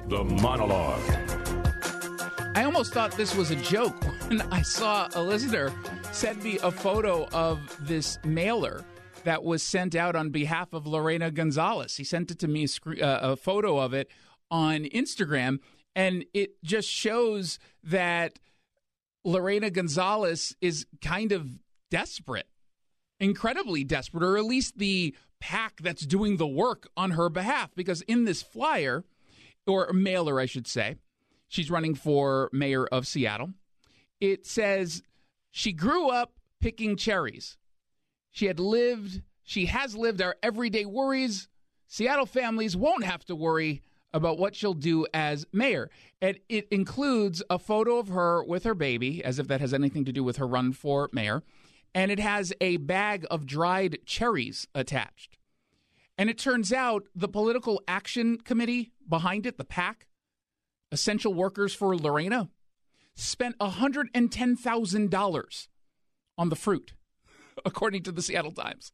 The Monologue. I almost thought this was a joke when I saw a listener send me a photo of this mailer that was sent out on behalf of Lorena Gonzalez. He sent it to me, a photo of it on Instagram, and it just shows that Lorena Gonzalez is kind of desperate, incredibly desperate, or at least the PAC that's doing the work on her behalf, because in this flyer, or mailer, I should say, she's running for mayor of Seattle. It says she grew up picking cherries. She has lived our everyday worries. Seattle families won't have to worry about what she'll do as mayor. And it includes a photo of her with her baby, as if that has anything to do with her run for mayor. And it has a bag of dried cherries attached. And it turns out the Political Action Committee behind it, the PAC, Essential Workers for Lorena, spent $110,000 on the fruit, according to the Seattle Times.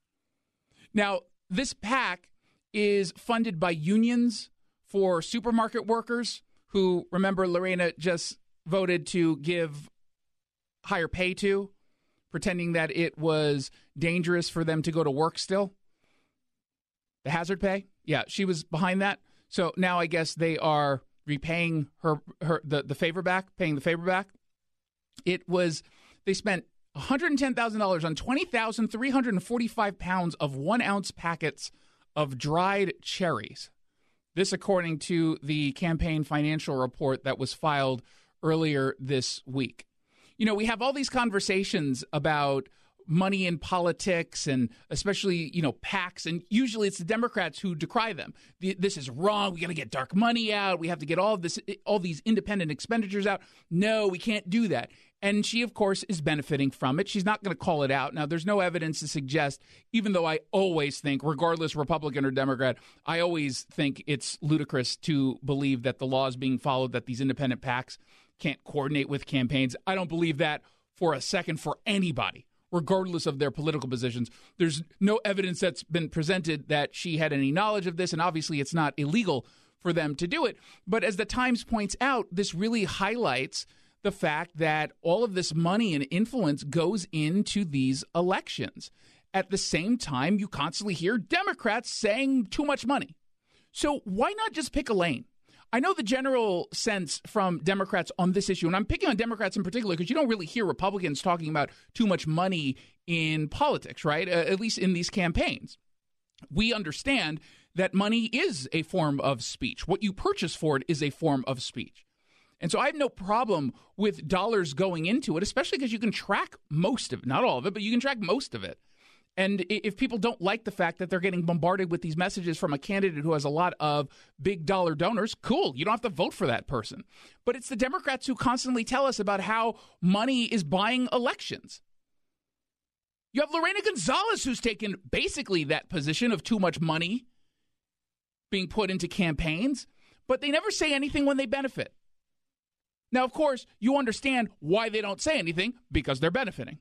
Now, this PAC is funded by unions for supermarket workers who, remember, Lorena just voted to give higher pay to, pretending that it was dangerous for them to go to work still. The hazard pay? Yeah, she was behind that. So now I guess they are repaying the favor back, paying the favor back. They spent $110,000 on 20,345 pounds of 1 ounce packets of dried cherries. This, according to the campaign financial report that was filed earlier this week. You know, we have all these conversations about money in politics, and especially, PACs, and usually it's the Democrats who decry them. This is wrong. We got to get dark money out. We have to get all these independent expenditures out. No, we can't do that. And she, of course, is benefiting from it. She's not going to call it out. Now, there's no evidence to suggest, even though I always think, regardless Republican or Democrat, I always think it's ludicrous to believe that the law is being followed, that these independent PACs can't coordinate with campaigns. I don't believe that for a second for anybody, regardless of their political positions. There's no evidence that's been presented that she had any knowledge of this, and obviously it's not illegal for them to do it. But as the Times points out, this really highlights the fact that all of this money and influence goes into these elections. At the same time, you constantly hear Democrats saying too much money. So why not just pick a lane? I know the general sense from Democrats on this issue, and I'm picking on Democrats in particular because you don't really hear Republicans talking about too much money in politics, right? At least in these campaigns. We understand that money is a form of speech. What you purchase for it is a form of speech. And so I have no problem with dollars going into it, especially because you can track most of it, not all of it, but you can track most of it. And if people don't like the fact that they're getting bombarded with these messages from a candidate who has a lot of big dollar donors, cool. You don't have to vote for that person. But it's the Democrats who constantly tell us about how money is buying elections. You have Lorena Gonzalez, who's taken basically that position of too much money being put into campaigns, but they never say anything when they benefit. Now, of course, you understand why they don't say anything, because they're benefiting.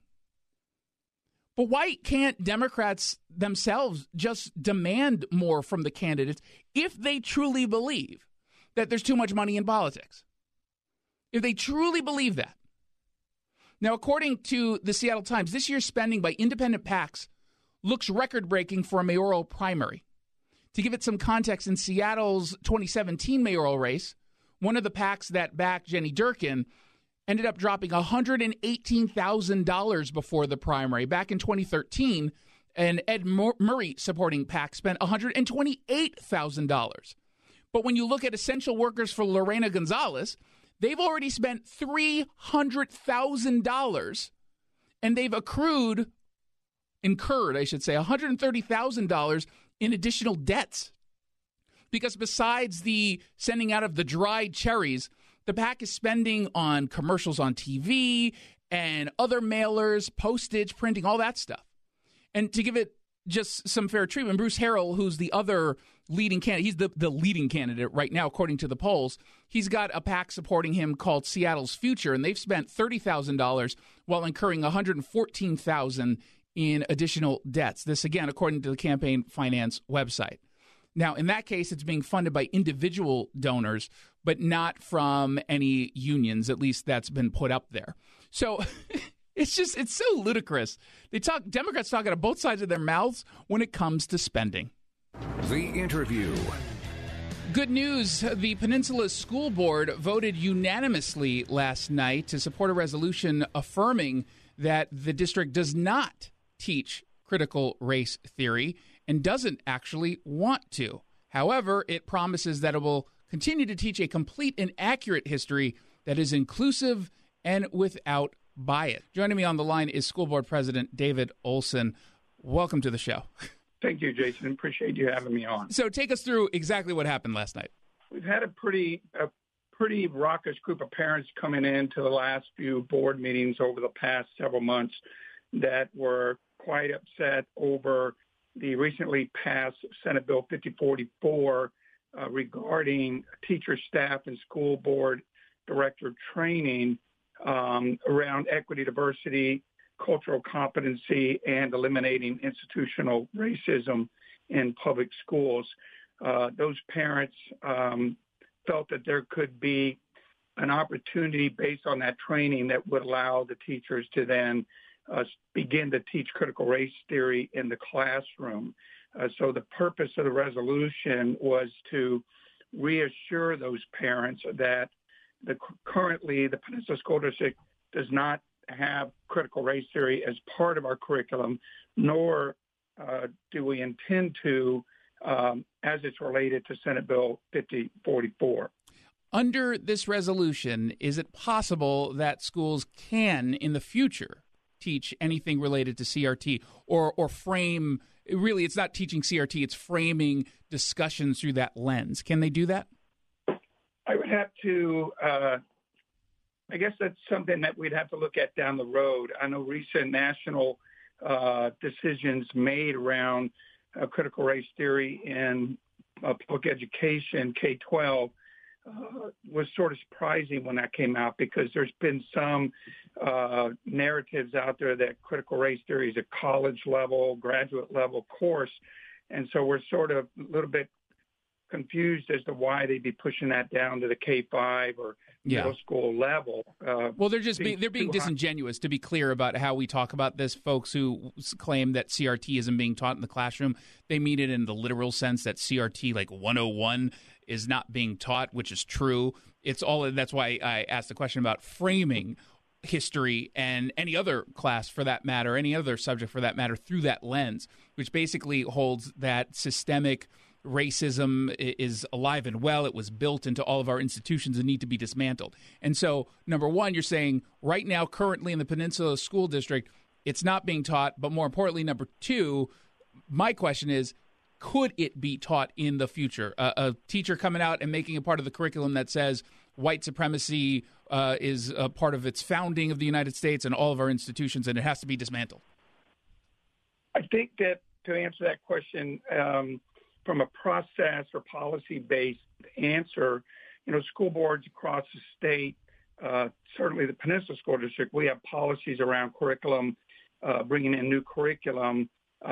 But why can't Democrats themselves just demand more from the candidates if they truly believe that there's too much money in politics? If they truly believe that. Now, according to the Seattle Times, this year's spending by independent PACs looks record-breaking for a mayoral primary. To give it some context, in Seattle's 2017 mayoral race, one of the PACs that backed Jenny Durkin ended up dropping $118,000 before the primary. Back in 2013, an Ed Murray supporting PAC spent $128,000. But when you look at essential workers for Lorena Gonzalez, they've already spent $300,000, and they've incurred $130,000 in additional debts. Because besides the sending out of the dried cherries, the PAC is spending on commercials on TV and other mailers, postage, printing, all that stuff. And to give it just some fair treatment, Bruce Harrell, who's the other leading candidate, he's the leading candidate right now, according to the polls. He's got a PAC supporting him called Seattle's Future, and they've spent $30,000 while incurring $114,000 in additional debts. This, again, according to the campaign finance website. Now, in that case, it's being funded by individual donors, but not from any unions. At least that's been put up there. So it's so ludicrous. Democrats talk out of both sides of their mouths when it comes to spending. The Interview. Good news. The Peninsula School Board voted unanimously last night to support a resolution affirming that the district does not teach critical race theory and doesn't actually want to. However, it promises that it will continue to teach a complete and accurate history that is inclusive and without bias. Joining me on the line is School Board President David Olson. Welcome to the show. Thank you, Jason. Appreciate you having me on. So take us through exactly what happened last night. We've had a pretty raucous group of parents coming into the last few board meetings over the past several months that were quite upset over the recently passed Senate Bill 5044 regarding teacher, staff, and school board director training around equity, diversity, cultural competency, and eliminating institutional racism in public schools. Those parents felt that there could be an opportunity based on that training that would allow the teachers to then begin to teach critical race theory in the classroom. So the purpose of the resolution was to reassure those parents that currently the Peninsula School District does not have critical race theory as part of our curriculum, nor do we intend to as it's related to Senate Bill 5044. Under this resolution, is it possible that schools can, in the future, teach anything related to CRT or frame, really it's not teaching CRT, it's framing discussions through that lens? Can they do that? I would have to, I guess that's something that we'd have to look at down the road. I know recent national decisions made around critical race theory in public education, K-12, was sort of surprising when that came out because there's been some narratives out there that critical race theory is a college level, graduate level course. And so we're sort of a little bit confused as to why they'd be pushing that down to the K-5 or middle school level. Well, they're being disingenuous, to be clear about how we talk about this. Folks who claim that CRT isn't being taught in the classroom, they mean it in the literal sense that CRT, like 101, is not being taught, which is true. That's why I asked the question about framing history and any other class for that matter, any other subject for that matter, through that lens, which basically holds that systemic racism is alive and well. It was built into all of our institutions and need to be dismantled. And so, number one, you're saying right now, currently in the Peninsula School District, it's not being taught. But more importantly, number two, my question is, could it be taught in the future? A teacher coming out and making a part of the curriculum that says white supremacy is a part of its founding of the United States and all of our institutions, and it has to be dismantled. I think that to answer that question, from a process or policy-based answer, school boards across the state, certainly the Peninsula School District, we have policies around curriculum, bringing in new curriculum.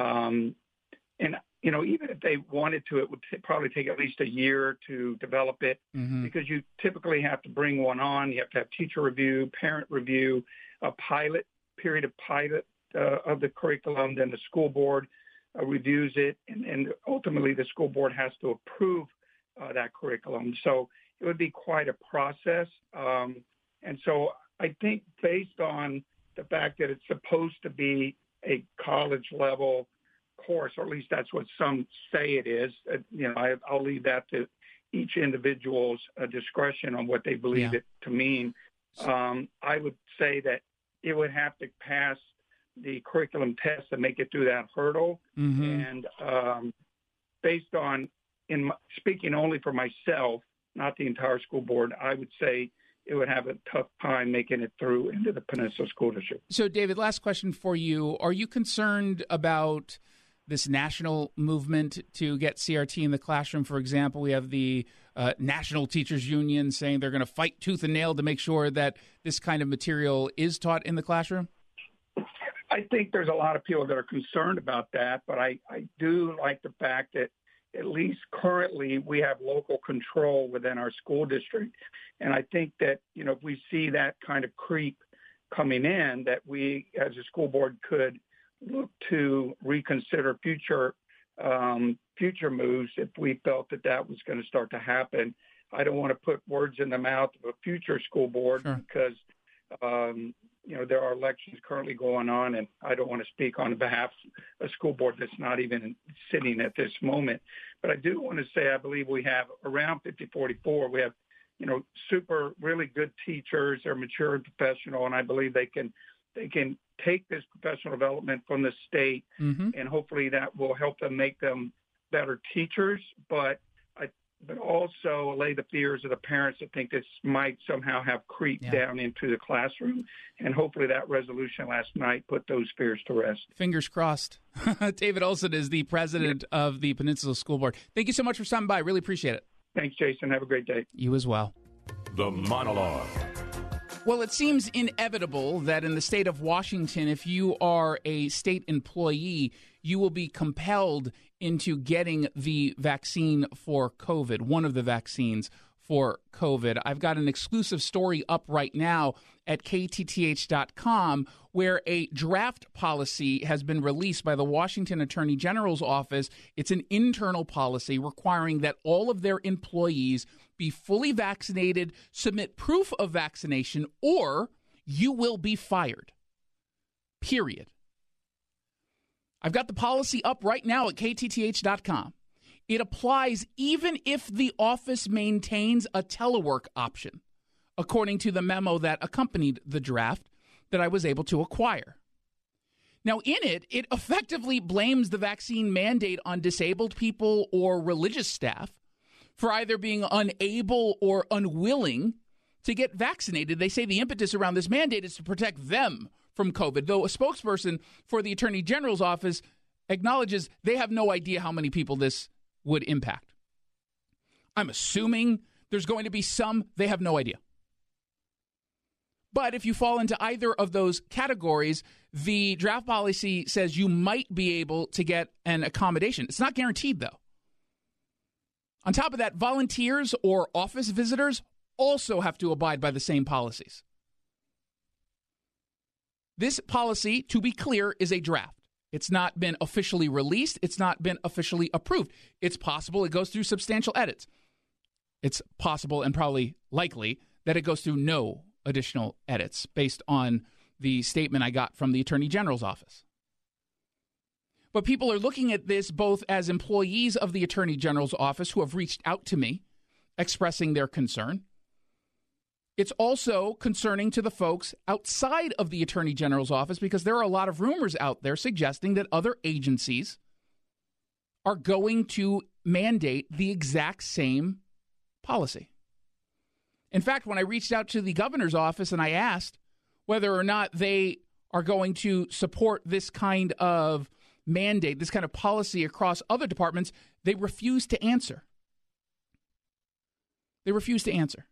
And, even if they wanted to, it would probably take at least a year to develop it because you typically have to bring one on. You have to have teacher review, parent review, a period of pilot of the curriculum. Then the school board reviews it, and ultimately the school board has to approve that curriculum. So it would be quite a process. And so I think based on the fact that it's supposed to be a college level course, or at least that's what some say it is, I'll leave that to each individual's discretion on what they believe it to mean. I would say that it would have to pass the curriculum test to make it through that hurdle. And based on, speaking only for myself, not the entire school board, I would say it would have a tough time making it through into the Peninsula School District. So, David, last question for you. Are you concerned about this national movement to get CRT in the classroom? For example, we have the National Teachers Union saying they're going to fight tooth and nail to make sure that this kind of material is taught in the classroom. I think there's a lot of people that are concerned about that, but I do like the fact that at least currently, we have local control within our school district. And I think that, if we see that kind of creep coming in, that we as a school board could look to reconsider future moves if we felt that was going to start to happen. I don't want to put words in the mouth of a future school board because, there are elections currently going on, and I don't want to speak on behalf of a school board that's not even sitting at this moment. But I do want to say I believe we have around 5044. We have, super really good teachers. They're mature and professional, and I believe they can take this professional development from the state, and hopefully that will help them make them better teachers, but also allay the fears of the parents that think this might somehow have creeped down into the classroom. And hopefully that resolution last night put those fears to rest. Fingers crossed. David Olson is the president of the Peninsula School Board. Thank you so much for stopping by. Really appreciate it. Thanks, Jason. Have a great day. You as well. The Monologue. Well, it seems inevitable that in the state of Washington, if you are a state employee, you will be compelled into getting the vaccine for COVID, one of the vaccines for COVID. I've got an exclusive story up right now at KTTH.com where a draft policy has been released by the Washington Attorney General's office. It's an internal policy requiring that all of their employees be fully vaccinated, submit proof of vaccination, or you will be fired. Period. I've got the policy up right now at KTTH.com. It applies even if the office maintains a telework option, according to the memo that accompanied the draft that I was able to acquire. Now, in it, it effectively blames the vaccine mandate on disabled people or religious staff for either being unable or unwilling to get vaccinated. They say the impetus around this mandate is to protect them from COVID, though a spokesperson for the Attorney General's office acknowledges they have no idea how many people this would impact. I'm assuming there's going to be some, they have no idea. But if you fall into either of those categories, the draft policy says you might be able to get an accommodation. It's not guaranteed, though. On top of that, volunteers or office visitors also have to abide by the same policies. This policy, to be clear, is a draft. It's not been officially released. It's not been officially approved. It's possible it goes through substantial edits. It's possible and probably likely that it goes through no additional edits based on the statement I got from the Attorney General's office. But people are looking at this both as employees of the Attorney General's office who have reached out to me expressing their concern. It's also concerning to the folks outside of the Attorney General's office because there are a lot of rumors out there suggesting that other agencies are going to mandate the exact same policy. In fact, when I reached out to the governor's office and I asked whether or not they are going to support this kind of mandate, this kind of policy across other departments, they refused to answer. They refused to answer.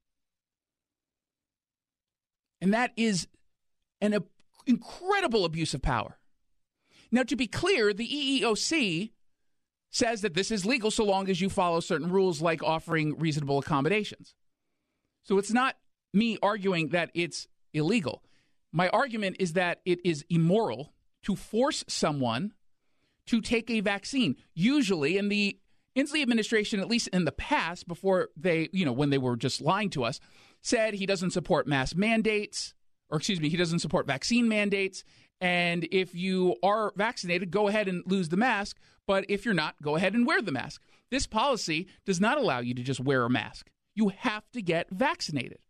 And that is an incredible abuse of power. Now, to be clear, the EEOC says that this is legal so long as you follow certain rules like offering reasonable accommodations. So it's not me arguing that it's illegal. My argument is that it is immoral to force someone to take a vaccine. Usually, in the Inslee administration, at least in the past, before they, when they were just lying to us, said he doesn't support mask mandates, he doesn't support vaccine mandates. And if you are vaccinated, go ahead and lose the mask. But if you're not, go ahead and wear the mask. This policy does not allow you to just wear a mask. You have to get vaccinated.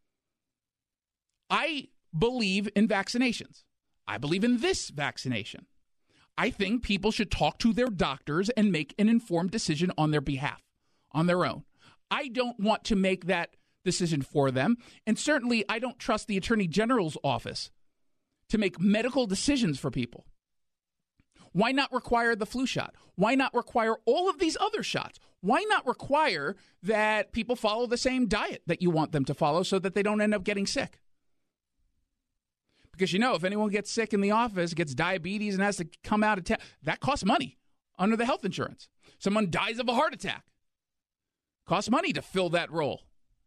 I believe in vaccinations. I believe in this vaccination. I think people should talk to their doctors and make an informed decision on their behalf, on their own. I don't want to make that decision for them. And certainly I don't trust the Attorney General's office to make medical decisions for people. Why not require the flu shot? Why not require all of these other shots? Why not require that people follow the same diet that you want them to follow so that they don't end up getting sick? Because, if anyone gets sick in the office, gets diabetes and has to come out of town, that costs money under the health insurance. Someone dies of a heart attack. Costs money to fill that role.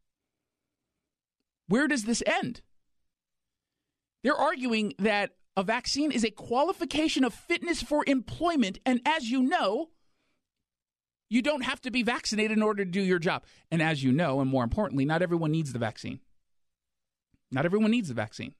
Where does this end? They're arguing that a vaccine is a qualification of fitness for employment, and as you know, you don't have to be vaccinated in order to do your job. And as you know, and more importantly, not everyone needs the vaccine. Not everyone needs the vaccine.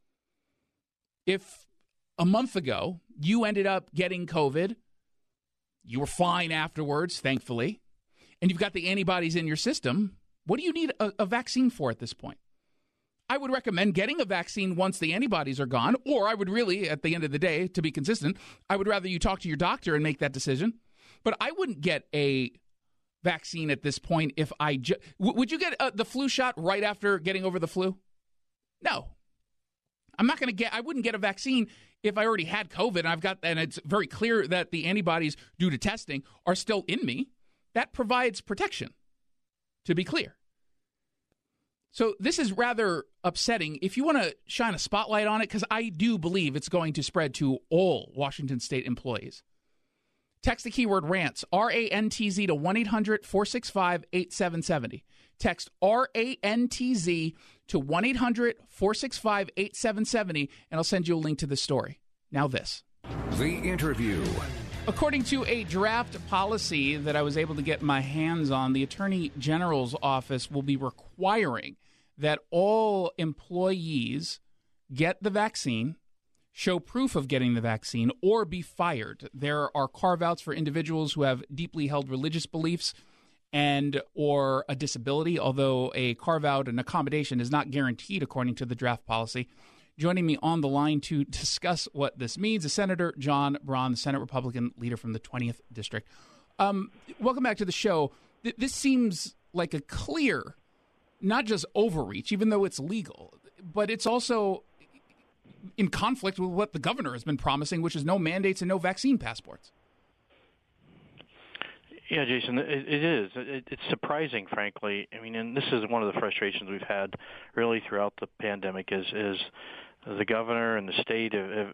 If a month ago you ended up getting COVID, you were fine afterwards, thankfully, and you've got the antibodies in your system, what do you need a vaccine for at this point? I would recommend getting a vaccine once the antibodies are gone, or I would really, at the end of the day, to be consistent, I would rather you talk to your doctor and make that decision. But I wouldn't get a vaccine at this point if would you get the flu shot right after getting over the flu? No. I wouldn't get a vaccine if I already had COVID and it's very clear that the antibodies due to testing are still in me. That provides protection, to be clear. So this is rather upsetting. If you want to shine a spotlight on it, because I do believe it's going to spread to all Washington State employees, text the keyword RANTZ, R-A-N-T-Z, to 1-800-465-8770. Text RANTZ to 1-800-465-8770, and I'll send you a link to the story. Now this. The interview. According to a draft policy that I was able to get my hands on, the Attorney General's office will be requiring that all employees get the vaccine, show proof of getting the vaccine, or be fired. There are carve-outs for individuals who have deeply held religious beliefs and or a disability, although a carve-out and accommodation is not guaranteed according to the draft policy. Joining me on the line to discuss what this means is Senator John Braun, the Senate Republican leader from the 20th District. Welcome back to the show. This seems like a clear, not just overreach, even though it's legal, but it's also in conflict with what the governor has been promising, which is no mandates and no vaccine passports. Yeah, Jason, it is. It's surprising, frankly. I mean, and this is one of the frustrations we've had really throughout the pandemic is the governor and the state have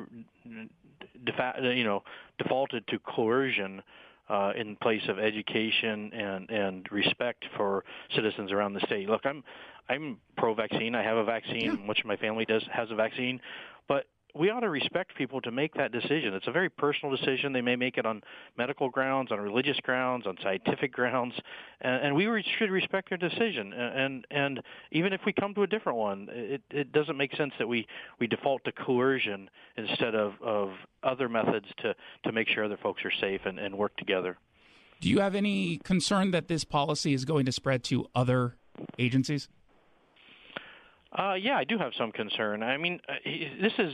defaulted to coercion in place of education and respect for citizens around the state. Look, I'm pro-vaccine. I have a vaccine. Yeah. Much of my family has a vaccine, but we ought to respect people to make that decision. It's a very personal decision. They may make it on medical grounds, on religious grounds, on scientific grounds, and we should respect their decision. And even if we come to a different one, it doesn't make sense that we default to coercion instead of other methods to make sure other folks are safe and work together. Do you have any concern that this policy is going to spread to other agencies? Yeah, I do have some concern. I mean, this is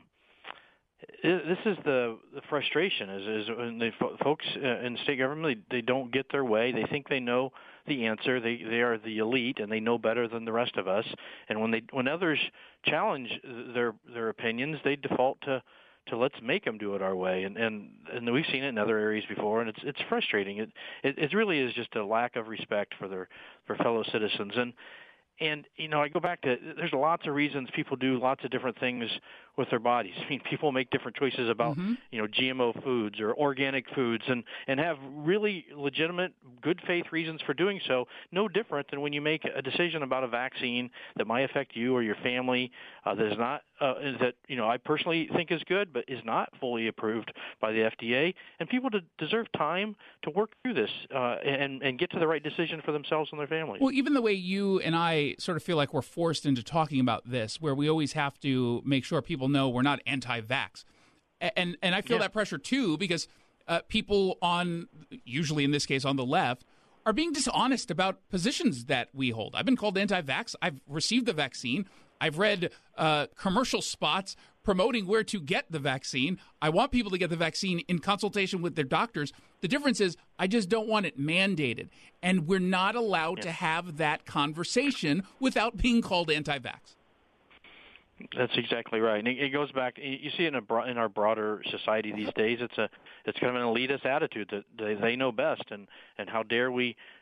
the frustration is when the folks in state government they don't get their way. They think they know the answer. They are the elite and they know better than the rest of us. And when others challenge their opinions, they default to let's make them do it our way. And we've seen it in other areas before, and it's frustrating. It really is just a lack of respect for fellow citizens. And, you know, I go back to there's lots of reasons people do lots of different things with their bodies. I mean, people make different choices about, GMO foods or organic foods and have really legitimate, good faith reasons for doing so, no different than when you make a decision about a vaccine that might affect you or your family that is not, I personally think is good, but is not fully approved by the FDA. And people deserve time to work through this and get to the right decision for themselves and their families. Well, even the way you and I sort of feel like we're forced into talking about this, where we always have to make sure people know we're not anti-vax. And I feel that pressure, too, because people usually in this case on the left, are being dishonest about positions that we hold. I've been called anti-vax. I've received the vaccine. I've read commercial spots promoting where to get the vaccine. I want people to get the vaccine in consultation with their doctors. The difference is I just don't want it mandated. And we're not allowed to have that conversation without being called anti-vax. That's exactly right. And it goes back. You see it in our broader society these days. It's kind of an elitist attitude that they know best, and how dare we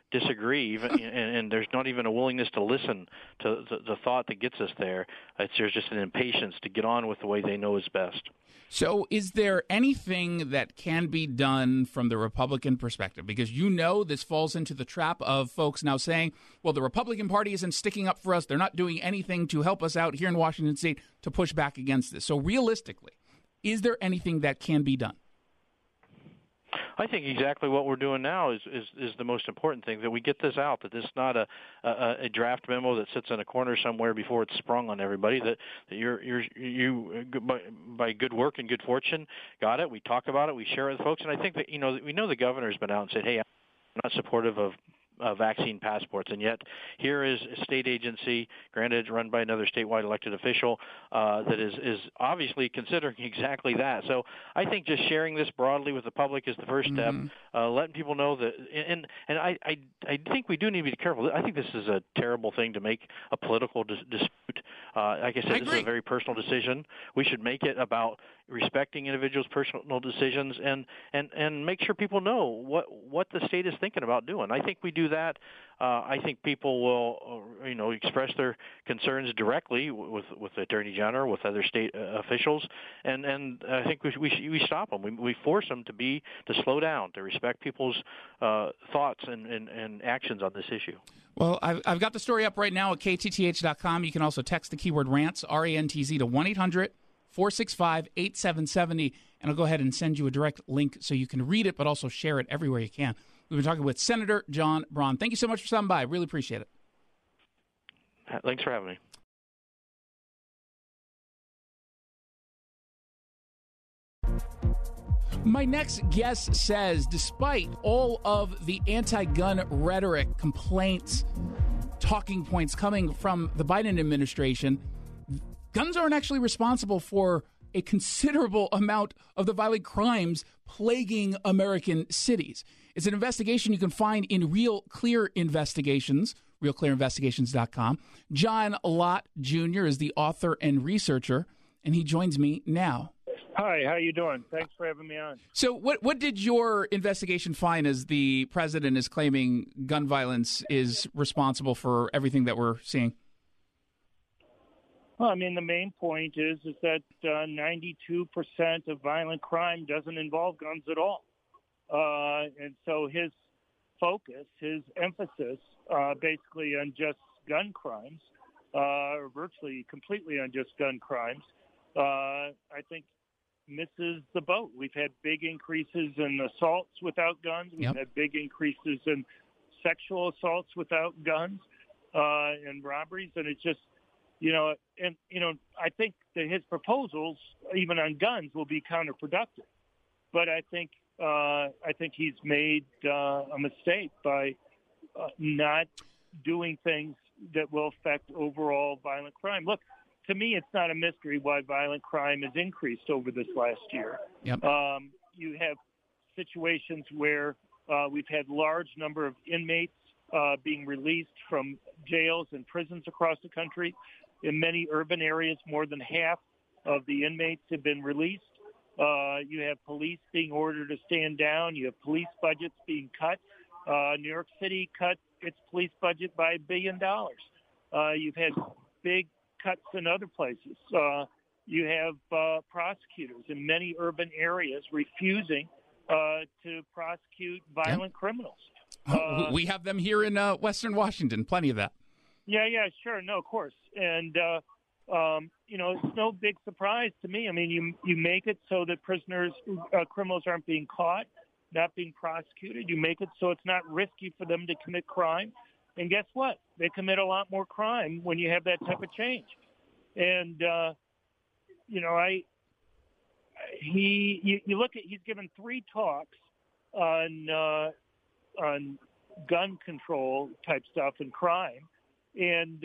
disagree, and there's not even a willingness to listen to the thought that gets us there. There's just an impatience to get on with the way they know is best. So is there anything that can be done from the Republican perspective? Because this falls into the trap of folks now saying, well, the Republican Party isn't sticking up for us. They're not doing anything to help us out here in Washington State to push back against this. So realistically, is there anything that can be done? I think exactly what we're doing now is the most important thing, that we get this out, that this is not a draft memo that sits in a corner somewhere before it's sprung on everybody, that you by good work and good fortune got it. We talk about it, we share it with folks, and I think that we know the governor's been out and said, hey, I'm not supportive of vaccine passports, and yet here is a state agency, granted run by another statewide elected official, that is obviously considering exactly that. So I think just sharing this broadly with the public is the first step, letting people know that, and I think we do need to be careful. I think this is a terrible thing to make a political dispute. Like I said, this is a very personal decision. We should make it about respecting individuals' personal decisions and make sure people know what the state is thinking about doing. I think we do that. I think people will, express their concerns directly with the Attorney General, with other state officials, and I think we stop them. We force them to slow down, to respect people's thoughts and actions on this issue. Well, I've got the story up right now at KTTH.com. You can also text the keyword RANTZ, R-A-N-T-Z, to 1-800-465-8770, and I'll go ahead and send you a direct link so you can read it, but also share it everywhere you can. We've been talking with Senator John Braun. Thank you so much for stopping by. Really appreciate it. Thanks for having me. My next guest says, despite all of the anti-gun rhetoric, complaints, talking points coming from the Biden administration, guns aren't actually responsible for a considerable amount of the violent crimes plaguing American cities. It's an investigation you can find in Real Clear Investigations, realclearinvestigations.com. John Lott Jr. is the author and researcher, and he joins me now. Hi, how you doing? Thanks for having me on. So what did your investigation find as the president is claiming gun violence is responsible for everything that we're seeing? Well, I mean, the main point is that 92% of violent crime doesn't involve guns at all. And so his focus, his emphasis, basically on just gun crimes, or virtually completely on just gun crimes, I think misses the boat. We've had big increases in assaults without guns. We've had big increases in sexual assaults without guns, and robberies. And it's just, I think that his proposals, even on guns, will be counterproductive. But I think he's made a mistake by not doing things that will affect overall violent crime. Look, to me, it's not a mystery why violent crime has increased over this last year. Yep. You have situations where we've had large number of inmates being released from jails and prisons across the country. In many urban areas, more than half of the inmates have been released. You have police being ordered to stand down. You have police budgets being cut. New York City cut its police budget by $1 billion. You've had big cuts in other places. You have prosecutors in many urban areas refusing to prosecute violent criminals. We have them here in Western Washington, plenty of that. Yeah, sure. No, of course. And, it's no big surprise to me. I mean, you make it so that criminals aren't being caught, not being prosecuted. You make it so it's not risky for them to commit crime. And guess what? They commit a lot more crime when you have that type of change. And, you look at, he's given 3 talks on gun control type stuff and crime. And,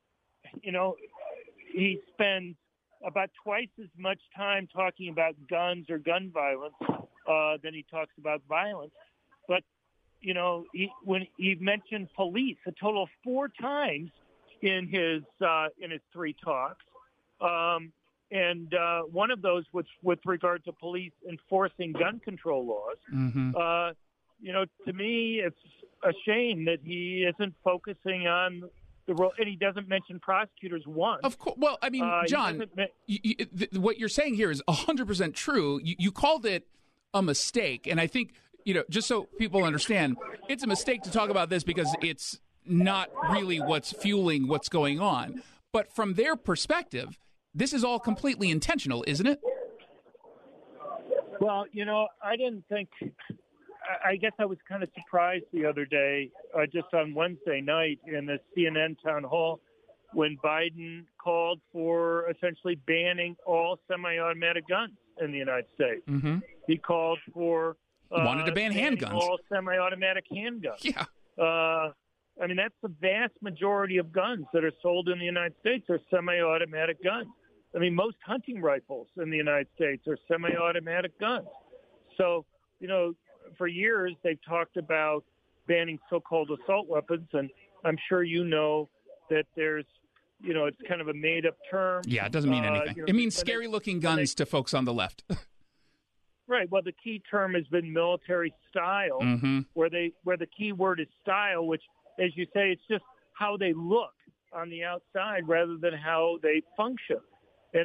he spends about twice as much time talking about guns or gun violence than he talks about violence. But, when he mentioned police a total of 4 times in his 3 talks, and one of those was with regard to police enforcing gun control laws. Mm-hmm. to me, it's a shame that he isn't focusing on the role, and he doesn't mention prosecutors once. Of course. Well, I mean, John, what you're saying here is 100% true. You called it a mistake, and I think, just so people understand, it's a mistake to talk about this because it's not really what's fueling what's going on. But from their perspective, this is all completely intentional, isn't it? Well, I didn't think. I guess I was kind of surprised the other day, just on Wednesday night in the CNN town hall, when Biden called for essentially banning all semi-automatic guns in the United States. Mm-hmm. He called for wanted to ban handguns, all semi-automatic handguns. Yeah. I mean, that's the vast majority of guns that are sold in the United States are semi-automatic guns. I mean, most hunting rifles in the United States are semi-automatic guns. So, for years they've talked about banning so-called assault weapons, and I'm sure that there's, it's kind of a made-up term. Yeah, it doesn't mean anything. It means scary-looking guns to folks on the left. Right. Well, the key term has been military style, mm-hmm. where the key word is style, which, as you say, it's just how they look on the outside rather than how they function. And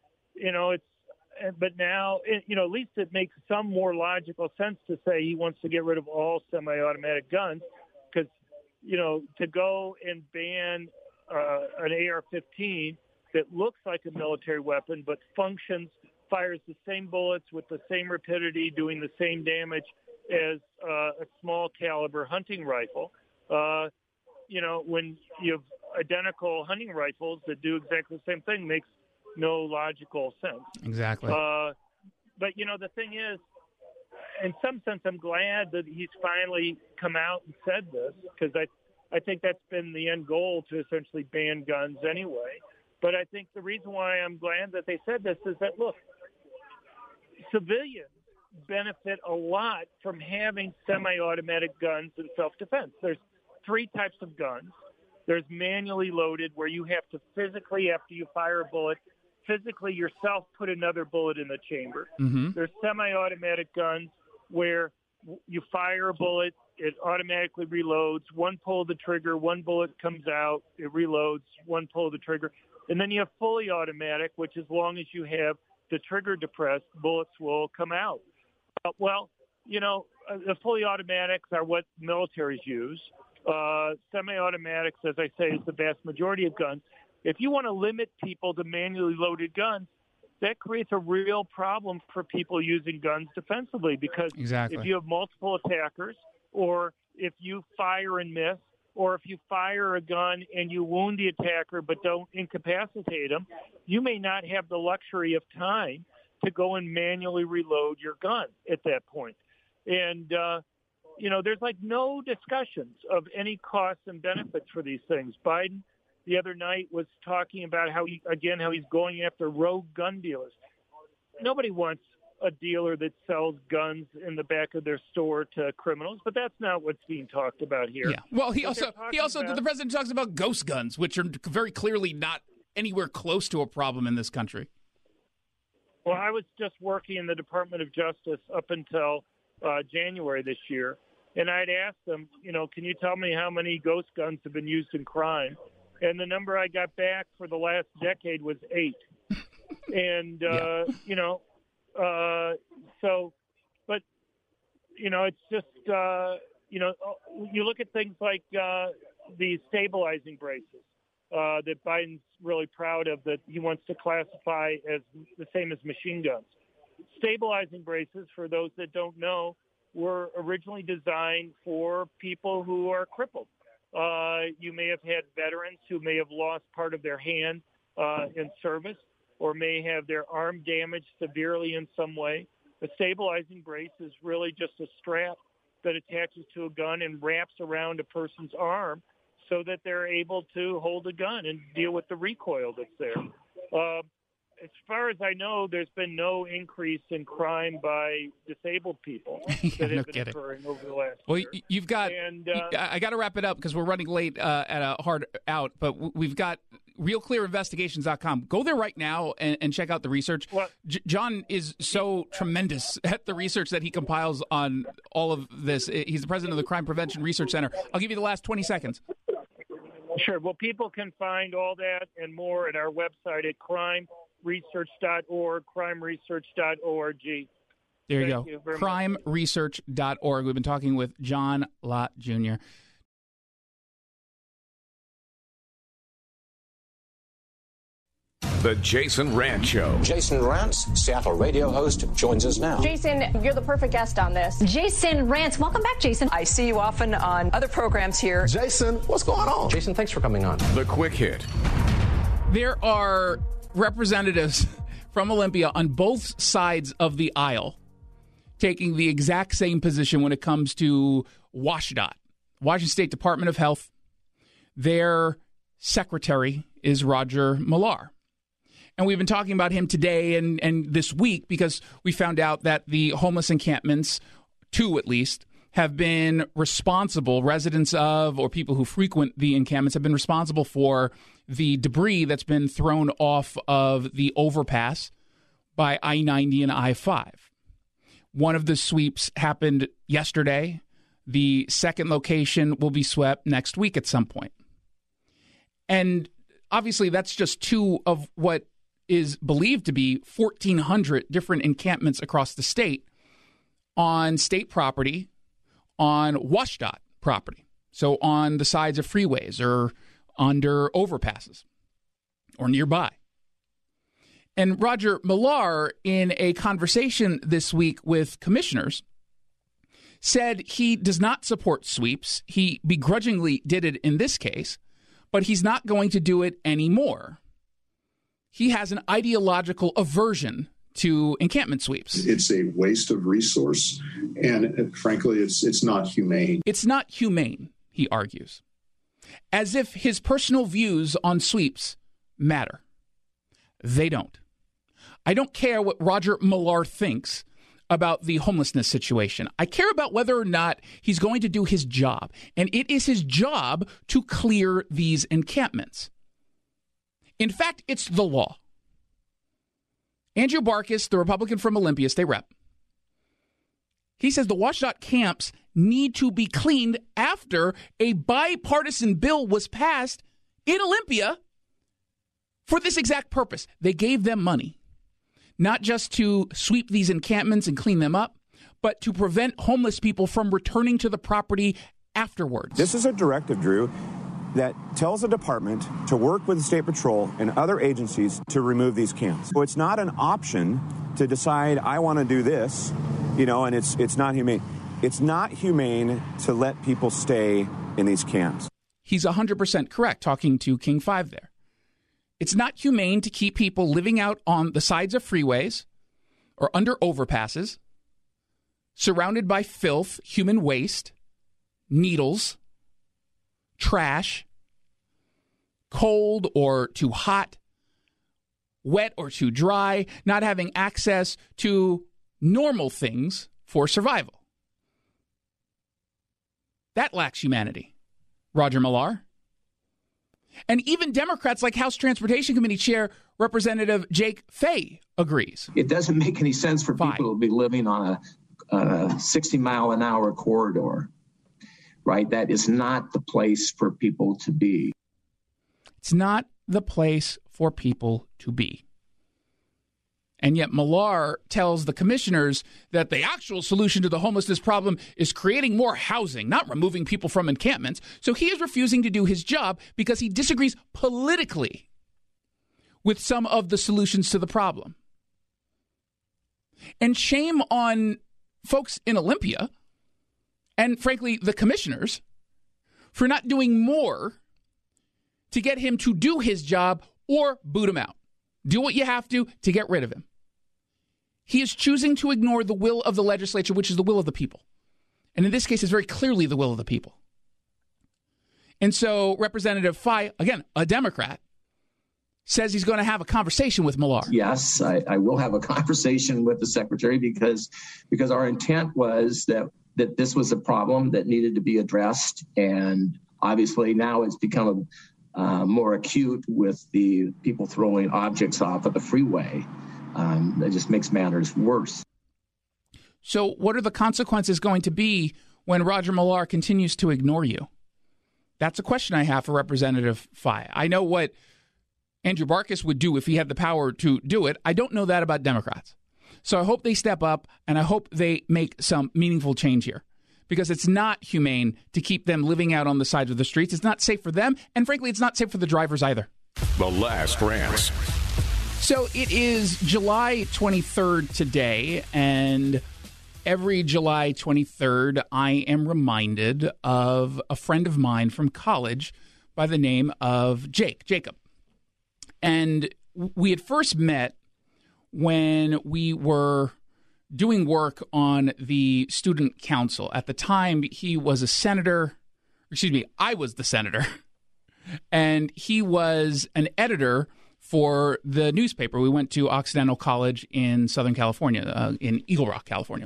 but now, at least it makes some more logical sense to say he wants to get rid of all semi-automatic guns, because, to go and ban an AR-15 that looks like a military weapon but fires the same bullets with the same rapidity, doing the same damage as a small caliber hunting rifle. When you have identical hunting rifles that do exactly the same thing, makes no logical sense. Exactly. But, the thing is, in some sense, I'm glad that he's finally come out and said this, because I think that's been the end goal, to essentially ban guns anyway. But I think the reason why I'm glad that they said this is that, look, civilians benefit a lot from having semi-automatic guns in self-defense. There's three types of guns. There's manually loaded, where you have to physically, after you fire a bullet, physically yourself put another bullet in the chamber. Mm-hmm. There's semi-automatic guns where you fire a bullet, it automatically reloads. One pull of the trigger, one bullet comes out, it reloads, one pull of the trigger. And then you have fully automatic, which as long as you have the trigger depressed, bullets will come out. The fully automatics are what militaries use. Semi-automatics, as I say, is the vast majority of guns. If you want to limit people to manually loaded guns, that creates a real problem for people using guns defensively, because exactly. If you have multiple attackers, or if you fire and miss, or if you fire a gun and you wound the attacker but don't incapacitate him, you may not have the luxury of time to go and manually reload your gun at that point. And, there's no discussions of any costs and benefits for these things. Biden the other night was talking about how he's going after rogue gun dealers. Nobody wants a dealer that sells guns in the back of their store to criminals, but that's not what's being talked about here. Yeah. Well, the president talks about ghost guns, which are very clearly not anywhere close to a problem in this country. Well, I was just working in the Department of Justice up until January this year, and I'd asked them, can you tell me how many ghost guns have been used in crime? And the number I got back for the last decade was 8. And, it's just, you look at things like the stabilizing braces that Biden's really proud of, that he wants to classify as the same as machine guns. Stabilizing braces, for those that don't know, were originally designed for people who are crippled. You may have had veterans who may have lost part of their hand in service, or may have their arm damaged severely in some way. A stabilizing brace is really just a strap that attaches to a gun and wraps around a person's arm so that they're able to hold a gun and deal with the recoil that's there. As far as I know, there's been no increase in crime by disabled people that have been occurring over the last year. You've got, I got to wrap it up because we're running late at a hard out, but we've got realclearinvestigations.com. Go there right now and check out the research. John is so tremendous at the research that he compiles on all of this. He's the president of the Crime Prevention Research Center. I'll give you the last 20 seconds. Sure. Well, people can find all that and more at our website at crimeresearch.org, crimeresearch.org. There you go. Crimeresearch.org. We've been talking with John Lott Jr. The Jason Rantz Show. Jason Rantz, Seattle radio host, joins us now. Jason, you're the perfect guest on this. Jason Rantz. Welcome back, Jason. I see you often on other programs here. Jason, what's going on? Jason, thanks for coming on. The Quick Hit. There are representatives from Olympia on both sides of the aisle taking the exact same position when it comes to WSDOT, Washington State Department of Health. Their secretary is Roger Millar. And we've been talking about him today and this week because we found out that the homeless encampments, 2 at least, have been responsible, residents of or people who frequent the encampments have been responsible for the debris that's been thrown off of the overpass by I-90 and I-5. One of the sweeps happened yesterday. The second location will be swept next week at some point. And obviously that's just 2 of what is believed to be 1,400 different encampments across the state on state property, on WSDOT property. So on the sides of freeways or under overpasses or nearby. And Roger Millar, in a conversation this week with commissioners, said he does not support sweeps. He begrudgingly did it in this case, but he's not going to do it anymore. He has an ideological aversion to encampment sweeps. It's a waste of resource, and frankly, it's not humane. It's not humane, he argues, as if his personal views on sweeps matter. They don't. I don't care what Roger Millar thinks about the homelessness situation. I care about whether or not he's going to do his job, and it is his job to clear these encampments. In fact, it's the law. Andrew Barkis, the Republican from Olympia, state rep, he says the WSDOT camps need to be cleaned after a bipartisan bill was passed in Olympia for this exact purpose. They gave them money, not just to sweep these encampments and clean them up, but to prevent homeless people from returning to the property afterwards. This is a directive, Drew, that tells the department to work with the State Patrol and other agencies to remove these camps. So it's not an option to decide, I want to do this, and it's not humane. It's not humane to let people stay in these camps. He's 100% correct, talking to King 5 there. It's not humane to keep people living out on the sides of freeways or under overpasses, surrounded by filth, human waste, needles, trash, cold or too hot, wet or too dry, not having access to normal things for survival. That lacks humanity, Roger Millar. And even Democrats like House Transportation Committee Chair Representative Jake Fay agrees. It doesn't make any sense for people to be living on a 60-mile-an-hour corridor. Right? That is not the place for people to be. It's not the place for people to be. And yet Millar tells the commissioners that the actual solution to the homelessness problem is creating more housing, not removing people from encampments. So he is refusing to do his job because he disagrees politically with some of the solutions to the problem. And shame on folks in Olympia and, frankly, the commissioners for not doing more to get him to do his job or boot him out. Do what you have to get rid of him. He is choosing to ignore the will of the legislature, which is the will of the people. And in this case, it's very clearly the will of the people. And so Representative Fay, again, a Democrat, says he's going to have a conversation with Millar. Yes, I will have a conversation with the secretary because our intent was that this was a problem that needed to be addressed. And obviously now it's become more acute with the people throwing objects off of the freeway. That just makes matters worse. So what are the consequences going to be when Roger Millar continues to ignore you? That's a question I have for Representative Faya. I know what Andrew Barkas would do if he had the power to do it. I don't know that about Democrats. So I hope they step up, and I hope they make some meaningful change here, because it's not humane to keep them living out on the sides of the streets. It's not safe for them, and frankly, it's not safe for the drivers either. The Last Rants. So it is July 23rd today, and every July 23rd, I am reminded of a friend of mine from college by the name of Jacob. And we had first met when we were doing work on the student council. At the time, he was a senator. I was the senator. And he was an editor for the newspaper. We went to Occidental College in Southern California, in Eagle Rock, California.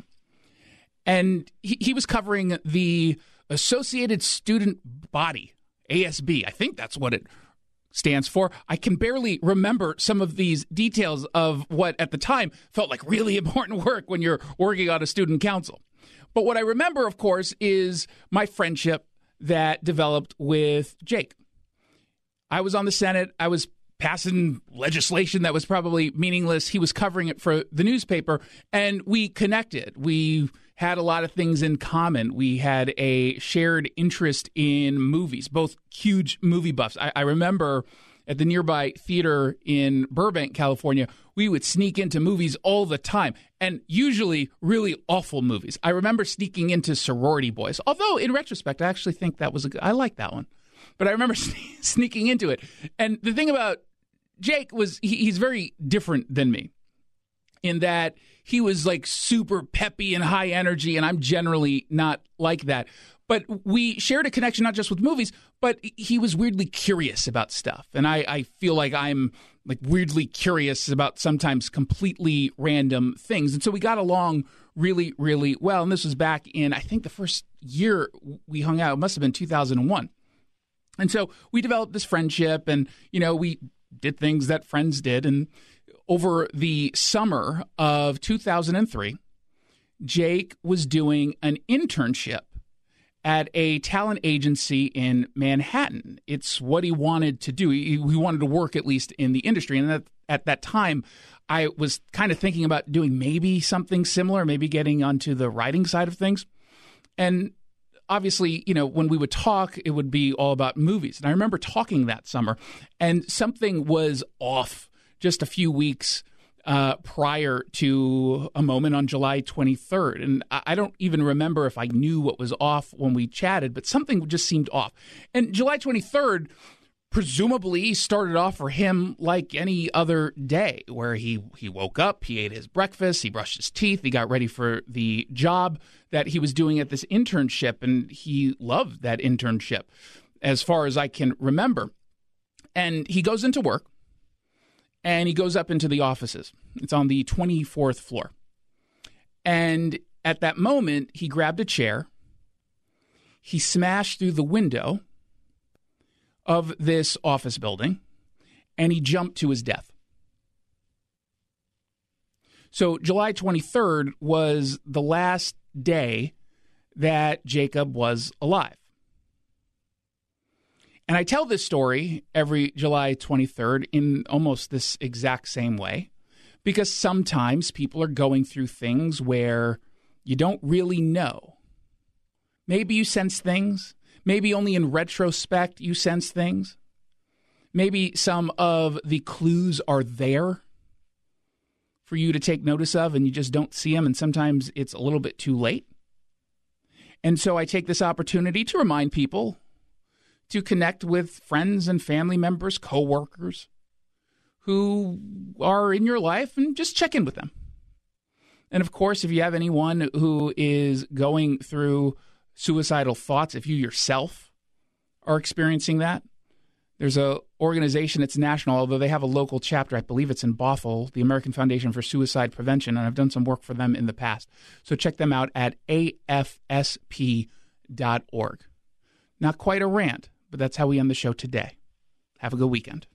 And he was covering the Associated Student Body, ASB. I think that's what it stands for. I can barely remember some of these details of what at the time felt like really important work when you're working on a student council. But what I remember, of course, is my friendship that developed with Jake. I was on the Senate. I was passing legislation that was probably meaningless. He was covering it for the newspaper, and we connected. We had a lot of things in common. We had a shared interest in movies, both huge movie buffs. I remember at the nearby theater in Burbank, California, we would sneak into movies all the time, and usually really awful movies. I remember sneaking into Sorority Boys, although in retrospect, I actually think that was I like that one. But I remember sneaking into it. And the thing about Jake was he's very different than me in that he was like super peppy and high energy, and I'm generally not like that. But we shared a connection not just with movies, but he was weirdly curious about stuff. And I feel like I'm like weirdly curious about sometimes completely random things. And so we got along really, really well. And this was back in, I think the first year we hung out, it must have been 2001. And so we developed this friendship, and, you know, we did things that friends did. And over the summer of 2003, Jake was doing an internship at a talent agency in Manhattan. It's what he wanted to do. He wanted to work at least in the industry. And at that time, I was kind of thinking about doing maybe something similar, maybe getting onto the writing side of things. And obviously, you know, when we would talk, it would be all about movies. And I remember talking that summer, and something was off just a few weeks prior to a moment on July 23rd. And I don't even remember if I knew what was off when we chatted, but something just seemed off. And July 23rd presumably started off for him like any other day, where he woke up, he ate his breakfast, he brushed his teeth, he got ready for the job that he was doing at this internship, and he loved that internship as far as I can remember. And he goes into work, and he goes up into the offices. It's on the 24th floor. And at that moment, he grabbed a chair, he smashed through the window of this office building, and he jumped to his death. So July 23rd was the last day that Jacob was alive. And I tell this story every July 23rd in almost this exact same way, because sometimes people are going through things where you don't really know. Maybe you sense things. Maybe only in retrospect you sense things. Maybe some of the clues are there for you to take notice of, and you just don't see them, and sometimes it's a little bit too late. And so I take this opportunity to remind people to connect with friends and family members, coworkers who are in your life, and just check in with them. And of course, if you have anyone who is going through suicidal thoughts, if you yourself are experiencing that, there's an organization, it's national, although they have a local chapter, I believe it's in Bothell, the American Foundation for Suicide Prevention, and I've done some work for them in the past. So check them out at afsp.org. Not quite a rant, but that's how we end the show today. Have a good weekend.